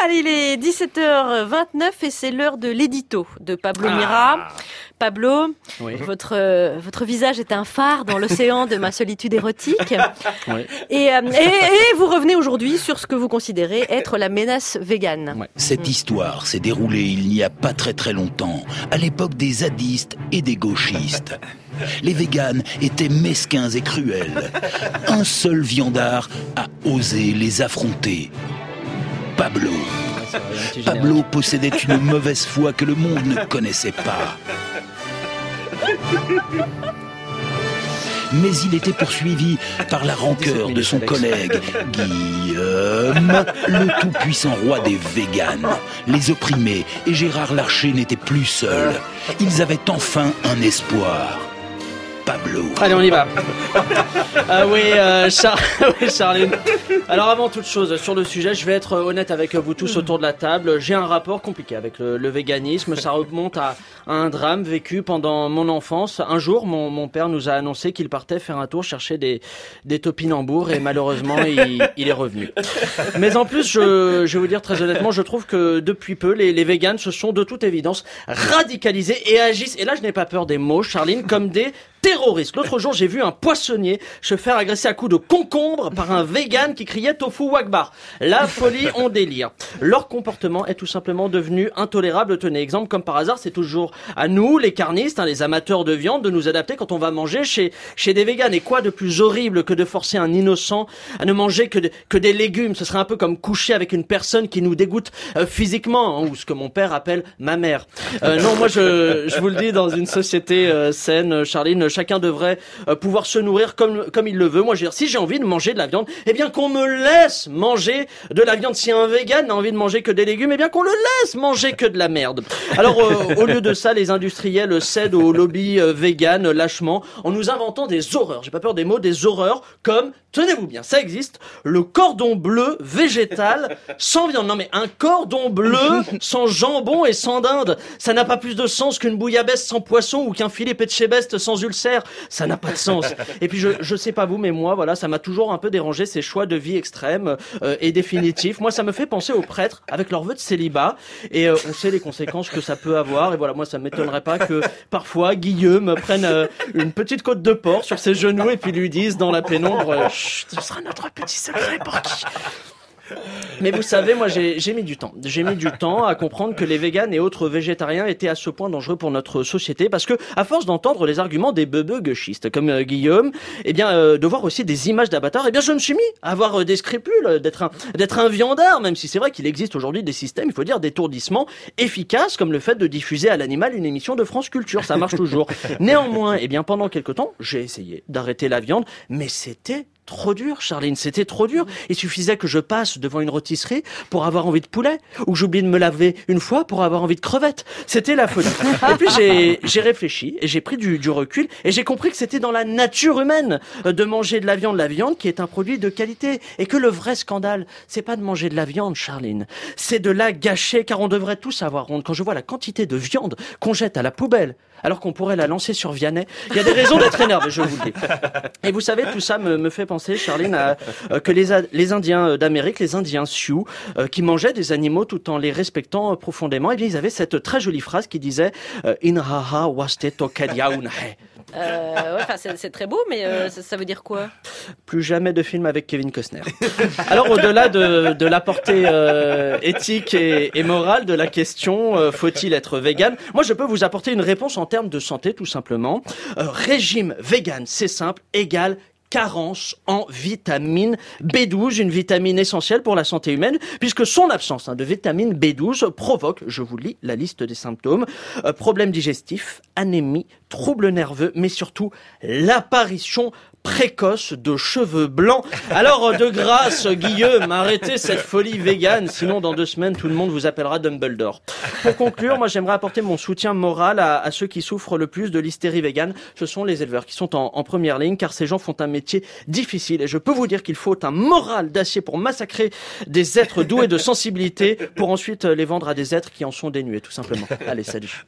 Allez, il est 17h29 et c'est l'heure de l'édito de Pablo Mira. Pablo, oui. votre visage est un phare dans l'océan de ma solitude érotique. Oui. Et vous revenez aujourd'hui sur ce que vous considérez être la menace végane. Ouais. Cette histoire s'est déroulée il n'y a pas très longtemps, à l'époque des zadistes et des gauchistes. Les véganes étaient mesquins et cruels. Un seul viandard a osé les affronter. Pablo. Pablo possédait une mauvaise foi que le monde ne connaissait pas. Mais il était poursuivi par la rancœur de son collègue Guillaume, le tout-puissant roi des véganes. Les opprimés et Gérard Larcher n'étaient plus seuls. Ils avaient enfin un espoir. Pablo. Allez, on y va. Oui, Charline. Alors, avant toute chose, sur le sujet, je vais être honnête avec vous tous autour de la table. J'ai un rapport compliqué avec le véganisme. Ça remonte à un drame vécu pendant mon enfance. Un jour, mon père nous a annoncé qu'il partait faire un tour chercher des topinambours et malheureusement, il est revenu. Mais en plus, je vais vous dire très honnêtement, je trouve que depuis peu, les véganes se sont de toute évidence radicalisés et agissent, et là, je n'ai pas peur des mots, Charline, comme des terroriste. L'autre jour, j'ai vu un poissonnier se faire agresser à coups de concombre par un vegan qui criait tofu wakbar. La folie, on délire. Leur comportement est tout simplement devenu intolérable. Tenez exemple, comme par hasard, c'est toujours à nous, les carnistes, les amateurs de viande, de nous adapter quand on va manger chez des véganes. Et quoi de plus horrible que de forcer un innocent à ne manger que des légumes? Ce serait un peu comme coucher avec une personne qui nous dégoûte physiquement, ou ce que mon père appelle ma mère. Non, moi, je vous le dis, dans une société saine, Charline, chacun devrait pouvoir se nourrir comme il le veut. Moi, je veux dire, si j'ai envie de manger de la viande, eh bien qu'on me laisse manger de la viande. Si un vegan a envie de manger que des légumes, eh bien qu'on le laisse manger que de la merde. Alors, au lieu de ça, les industriels cèdent au lobby vegan lâchement en nous inventant des horreurs. J'ai pas peur des mots, des horreurs comme, tenez-vous bien, ça existe, le cordon bleu végétal sans viande. Non mais un cordon bleu sans jambon et sans dinde, ça n'a pas plus de sens qu'une bouillabaisse sans poisson ou qu'un filet pétchébest sans ulcère. Ça n'a pas de sens. Et puis je sais pas vous, mais moi, voilà, ça m'a toujours un peu dérangé ces choix de vie extrêmes et définitifs. Moi, ça me fait penser aux prêtres avec leur vœu de célibat. Et on sait les conséquences que ça peut avoir. Et voilà, moi, ça m'étonnerait pas que parfois Guillaume prenne une petite côte de porc sur ses genoux et puis lui dise dans la pénombre, chut, ce sera notre petit secret, Porky. Mais vous savez, moi j'ai mis du temps. J'ai mis du temps à comprendre que les véganes et autres végétariens étaient à ce point dangereux pour notre société, parce que à force d'entendre les arguments des beubeux gauchistes comme Guillaume, eh bien de voir aussi des images d'avatars, eh bien je me suis mis à avoir des scrupules d'être un viandard, même si c'est vrai qu'il existe aujourd'hui des systèmes, il faut dire, d'étourdissement efficaces, comme le fait de diffuser à l'animal une émission de France Culture, ça marche toujours. Néanmoins, eh bien pendant quelque temps, j'ai essayé d'arrêter la viande, mais c'était trop dur, Charline, c'était trop dur. Il suffisait que je passe devant une rôtisserie pour avoir envie de poulet, ou que j'oublie de me laver une fois pour avoir envie de crevettes. C'était la folie. Et puis j'ai réfléchi et j'ai pris du recul et j'ai compris que c'était dans la nature humaine de manger de la viande qui est un produit de qualité, et que le vrai scandale, c'est pas de manger de la viande, Charline, c'est de la gâcher, car on devrait tous avoir honte. Quand je vois la quantité de viande qu'on jette à la poubelle alors qu'on pourrait la lancer sur Vianney, il y a des raisons d'être énervé, je vous le dis. Et vous savez, tout ça me fait penser, Charline, que les Indiens d'Amérique, les Indiens Sioux, qui mangeaient des animaux tout en les respectant profondément, eh bien ils avaient cette très jolie phrase qui disait Inhaha waste tokadiaunhe. C'est très beau, mais ça veut dire quoi? Plus jamais de film avec Kevin Costner. Alors, au-delà de la portée éthique et morale de la question, faut-il être vegan? Moi, je peux vous apporter une réponse en termes de santé, tout simplement. Régime vegan, c'est simple, égale carence en vitamine B12, une vitamine essentielle pour la santé humaine, puisque son absence de vitamine B12 provoque, je vous lis la liste des symptômes, problèmes digestifs, anémie, troubles nerveux, mais surtout l'apparition précoce de cheveux blancs. Alors, de grâce, Guillaume, arrêtez cette folie végane, sinon dans 2 semaines, tout le monde vous appellera Dumbledore. Pour conclure, moi j'aimerais apporter mon soutien moral à ceux qui souffrent le plus de l'hystérie végane. Ce sont les éleveurs qui sont en première ligne, car ces gens font un métier difficile, et je peux vous dire qu'il faut un moral d'acier pour massacrer des êtres doués de sensibilité, pour ensuite les vendre à des êtres qui en sont dénués, tout simplement. Allez, salut.